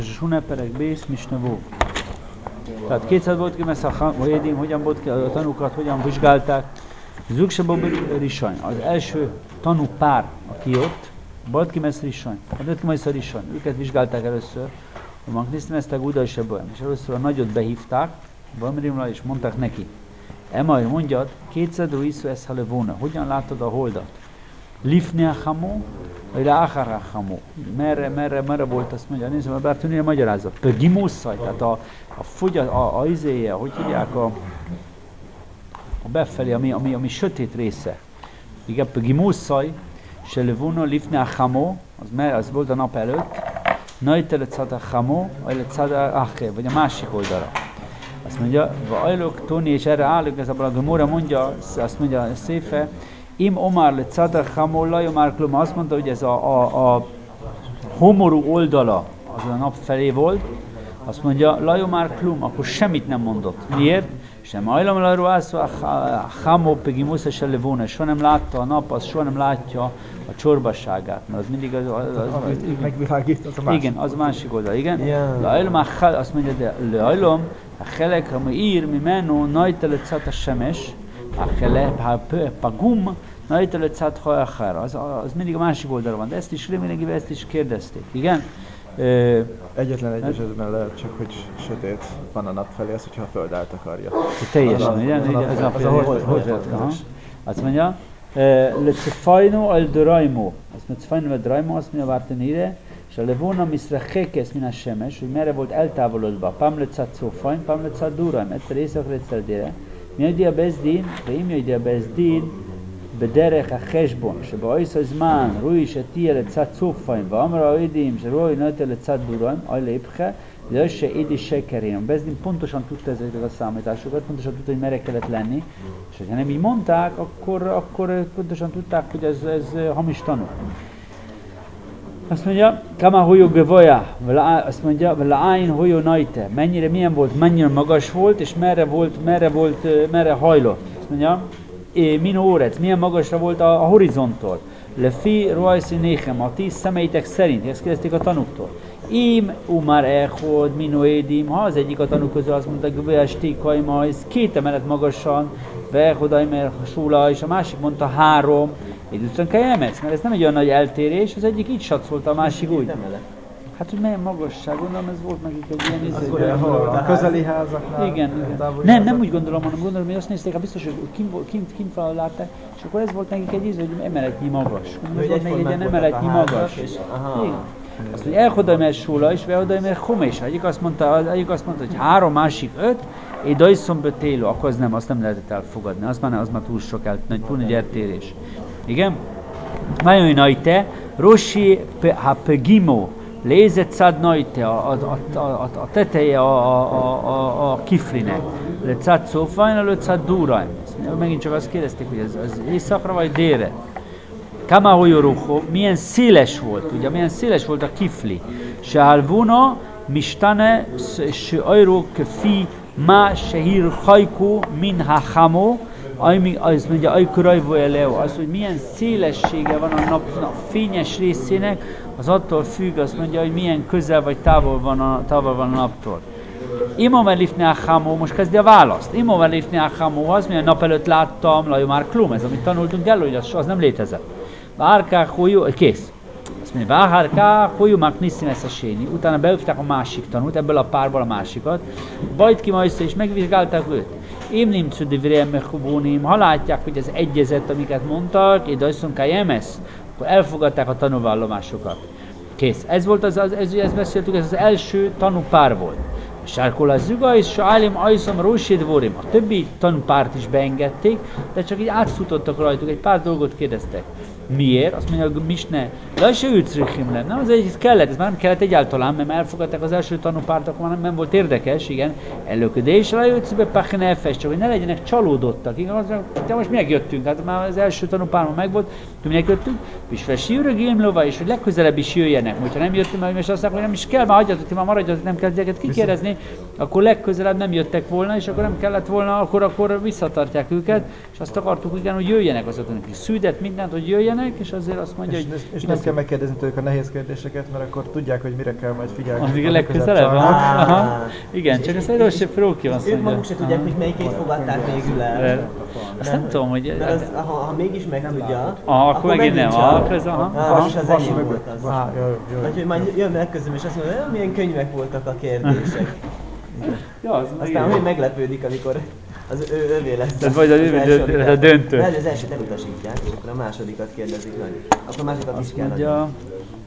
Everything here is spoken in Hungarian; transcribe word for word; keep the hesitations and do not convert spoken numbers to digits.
Suneperek, Bész, Misnevó. Tehát kétszer volt ki, mert a Édim, hogyan volt ki, a tanúkat hogyan vizsgálták. Zuksabó Risany, az első tanúpár, aki jött, volt ki messz Risany, a jött ki messz Risany, őket vizsgálták először, a Magnisztimeztek Uda és ebből, és először a nagyot behívták, Valmirimra, és mondták neki. Emaj mondjad, kétszedről iszó ez halevóna, hogyan látod a holdat? Lifne a hamó, vagy ráhara a hamó. Merre, merre, merre volt, azt mondja, nézzem, bár tűnőre magyarázat. Pögimusszaj, tehát a, a fogyat, a, a izéje, hogy hívják, a, a befelé, ami, ami, ami sötét része. Igen, pögimusszaj, se levóna, lifne a hamó, az, mer, az volt a nap előtt, najtele cad a hamó, vagy cad a aché, vagy a másik oldalra. Azt mondja, vajlok, Toni, és erre állok, ez a Gemóra mondja, azt mondja a Széfe, Im Omar le Tzadar Hamó Lajomár Klum, azt mondta, hogy ez a, a, a homorú oldala az a nap felé volt, azt mondja, Lajomár Klum, akkor semmit nem mondott. Miért? Sem ajlam lajru ászva, Hamó Pegimusza se levóna, soha nem látta a nap, az soha nem látja a csorbasságát, mert az mindig az... az, az, az megvilágít, az a másik. Igen, az a másik oldal, igen. Lajlom, azt mondja, de Lajlom, a Helek, ami ír, mi menő, najtele Tzata Semes, a Helek, Pagum, najtele Tzat Hajachár, az, az mindig a másik oldalra van, de ezt is remélem, ezt is kérdezték, igen? Egyetlen egy esetben lehet csak, hogy sötét van a nap felé, az, hogyha a föld eltakarja. Teljesen, igen? Ez a hozzá. Azt mondja, le Cefajno al Doraimo, azt mondja, Cefajno al Doraimo, azt mondja, Vártenire, és a Levona Miszrachekesz min a Semes, hogy merre volt eltávolodva, Pam le Tzat Cofajn, Pam le Tzat Doraim, egyszer éjszakra, egyszer délre. Mi jöjj a Bezdin, de im jöjj a Bezdin, בדרך החשבון, שבאויס הזמן רואי שתהיה לצד צופיים ואמר העדים שרואי נטל לצד דוריים, אוי להיפכה, de se édi sekerén. A Bezdin pontosan tudta ezeket a számításokat, pontosan tudta, hogy merre kellett lenni, és ha nem így mondták, akkor, akkor pontosan tudták, hogy ez, ez hamis tanú. Azt mondja, kama hoyó gevaja, azt mondja, vela'áin hoyó najte, mennyire, milyen volt, mennyire magas volt, és merre volt, merre volt, merre hajlott. Azt mondja, min órec, milyen magasra volt a, a horizonttól. Lefi roajszi néhem, a ti szemeitek szerint, ezt kérdezték a tanúktól. Im umar echod, minu édim, ha az egyik a tanúk közül azt mondta, hogy vestékai majd két emelet magasan, vechodai, mert súla, és a másik mondta három, így utána kell emetsz, mert ez nem egy olyan nagy eltérés, az egyik így satszolta, a másik úgy. Hát, hogy milyen magasság, gondolom, ez volt nekik egy ilyen izé. A közeli házaknál. Igen, igen. Nem, nem úgy gondolom, hanem gondolom, hogy azt nézték, hát biztos, hogy kint, kint, kint fel látták, és akkor ez volt nekik egy izé, hogy emeletnyi magas. Ez volt nekik egy emeletnyi magas. Igen. Azt mondja, elhodaj mert súla és vehodaj mert homés. Egyik azt mondta, egyik azt mondta, hogy három, másik öt, egy dajszom bötélő, akkor az nem, azt nem lehetett elfogadni. Az már, az már túl sok, el, túl nagy eltérés. Igen? Nagyon nagy te, Roshi ha pegimo. Lézett szád najte, a, a, a, a, a teteje a, a, a, a kiflinek. Le cád szófajn, le cád dúrajn. Megint csak azt kérdezték, hogy ez, ez északra vagy délre. Kama hoyorucho, milyen széles volt, ugye, milyen széles volt a kifli. Se halvuna, mistane, se ajró, fi, ma, se hír hajkó, min ha hamo, az mondja, ajkurajvó eleo, az, hogy milyen szélessége van a nap, nap fényes részének, az attól függ, azt mondja, hogy milyen közel vagy távol van a, távol van a naptól. Imam lifne a hamó, most kezdi a választ. Imam lifne a hamó, az, milyen nap előtt láttam, Lajomár Klum, ez amit tanultunk el, hogy az, az nem létezett. Várká holyó, kész. Azt mondja, várká holyó, magnisztim ezt a séni. Utána beüftek a másik tanult, ebből a párból a másikat. Bajt ki ma össze, és megvizsgálták őt. Én nem csodivérem meghubónim, ha látják, hogy ez egyezett, amiket mondtak, és dajszonká jemesz, akkor elfogadták a tanúvallomásokat. Kész. Ez volt az, az ez, ezt beszéltük, ez az első tanúpár volt. A sárkol az züga, és sálim ajszom róséd vorim. A többi tanúpárt is beengedték, de csak így átfutottak rajtuk, egy pár dolgot kérdeztek. Miért? Azt mondja, hogy misne, de se ütrichim lenne. Nem, az egy kellett, ez már nem kellett egyáltalán, mert elfogadták az első tanúpárt, akkor már nem, nem volt érdekes, igen. Előködés, rájöttszbe pachnefes, csak hogy ne legyenek csalódottak. Igen, de most minek jöttünk? Hát már az első tanúpárban megvolt, hogy minek jöttünk? És felsívőre gélmlova, és hogy legközelebb is jöjjenek. Hogyha nem jöttünk, mert és azt mondják, hogy nem is kell, már hagyjatok, már maradjatok, nem kell ezeket kikérdezni, akkor legközelebb nem jöttek volna, és akkor nem kellett volna, akkor, akkor visszatartják őket, és azt akartuk, igen, hogy jöjjenek azok, akik szűdet, mindent, hogy jöjjenek. jönnek, és azért azt mondja, és, hogy... És, és nem kell megkérdezni tőlük a nehéz kérdéseket, mert akkor tudják, hogy mire kell majd figyelni. Az igen, legközelebb van. Aha. Igen, csak ezt erről sem próki azt mondja. Ők maguk se tudják, hogy melyikét fogadták végül el. Azt nem tudom, hogy... Mert az, ha, ha mégis megtudja, ah, akkor megint nem. Akkor ez aha. Vas az enyém volt az. Úgyhogy majd jön megközelem, és azt mondja, hogy milyen könyvek voltak a kérdések. Aztán hogy meglepődik, amikor az ő, ővé lesz. Tehát vagy az, az a döntő. Lehet, az elsőt elutasítják, és akkor a másodikat kérdezik meg. Akkor a másodikat is kell adni.